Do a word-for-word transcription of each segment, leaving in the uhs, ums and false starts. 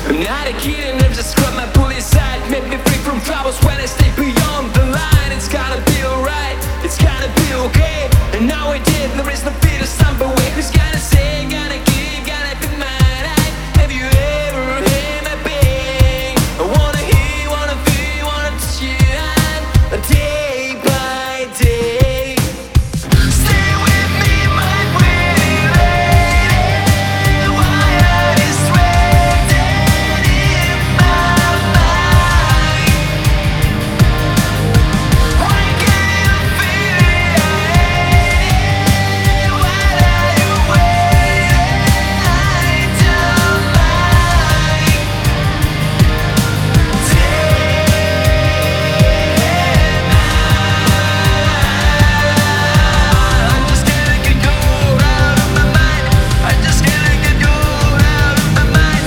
I'm not a kid and I've just got my bully side. Made me free from troubles when I stay beyond the line. It's gotta be alright, it's gotta be okay. And now I did, there is no fear to stumble away. Who's gonna say, gonna give, gonna be mine? Have you ever heard my pain? I wanna hear, wanna feel, wanna touch you on day by day. Stay with me, my pretty lady, while I distracted in my mind. Why can't you feel it? Why are you waiting? I don't mind. I just can't get you out of my mind. I just can't get you out of my mind.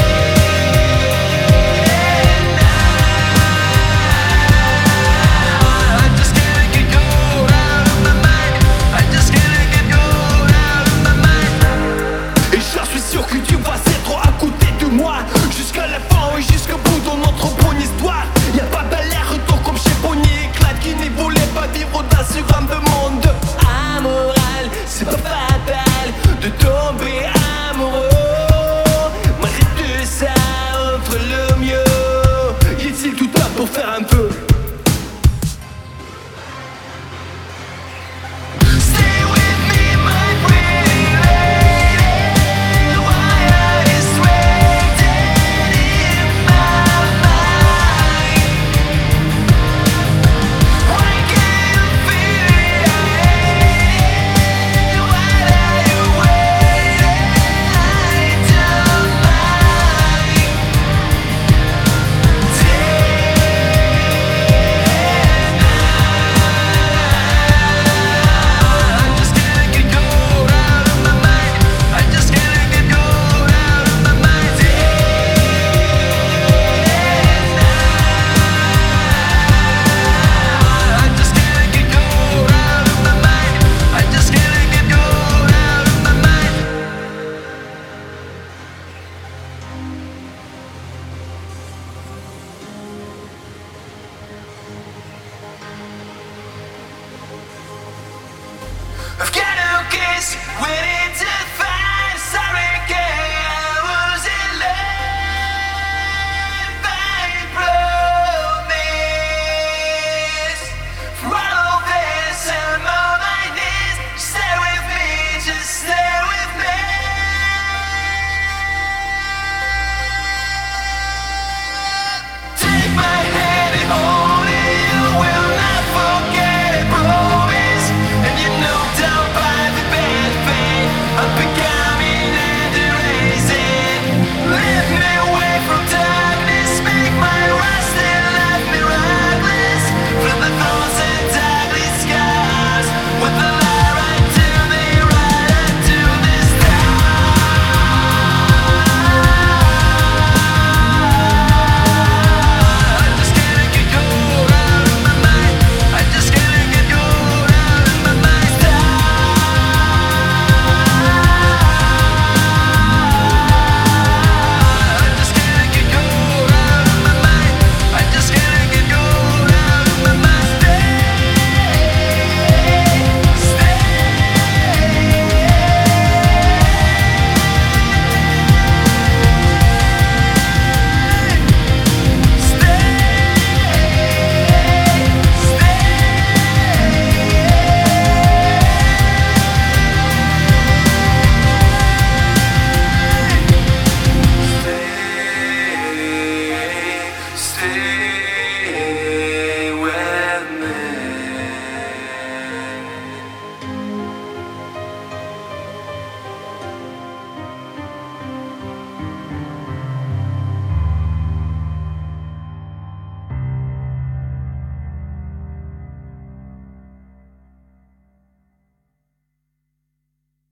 I just can't get you out of my mind. I just can't get you out of my mind. Et j'en suis sûr que tu vas être à côté de moi jusqu'à la fin et jusqu'au bout de notre bonne histoire. Y'a pas d'aller-retour comme chez Bonnie et Clyde qui ne voulait pas vivre dans ce grand monde amoral. C'est pas fatal de tomber amoureux. Malgré tout ça, offre le mieux. Y a-t-il tout temps pour faire un peu? Stay with me, my pretty lady, while I distracted in my mind. Why can't you feel it? Why are you waiting? I don't mind. I just can't get you out of my mind. I just can't get you out of my mind. I just can't get you out of my mind. I just can't get you out of my mind. I've got a kiss when it